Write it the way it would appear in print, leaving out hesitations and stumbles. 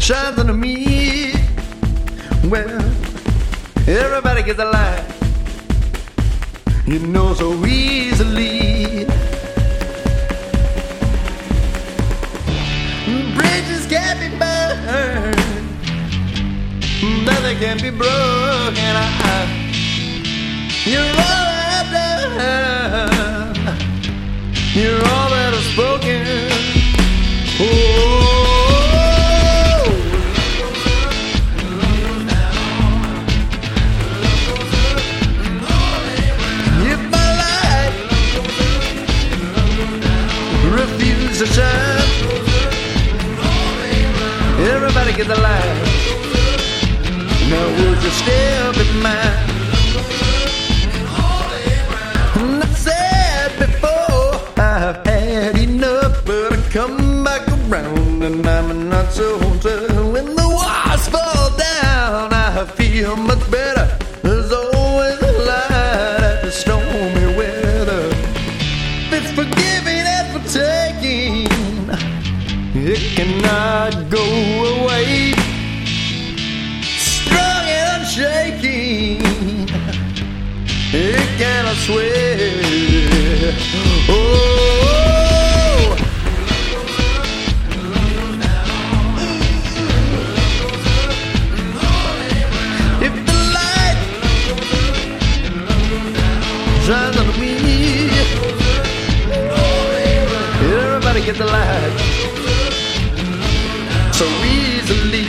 shines on me. Well, everybody gets a light, you know, so easily. Bridges can't be burned, nothing can be broken. You're all I've done, you're all that I've spoken. Oh, refuse to shine. Everybody gets a light. Now would you still be mine? And I said before, I've had enough, but I come back around and I'm not so tough. When the walls fall down, I feel much better. There's always a light after stormy weather. It's forgiving and for taking, it cannot go away. Strong and unshaking, it cannot sway. Oh, if the light shines on me, everybody gets a light so easily.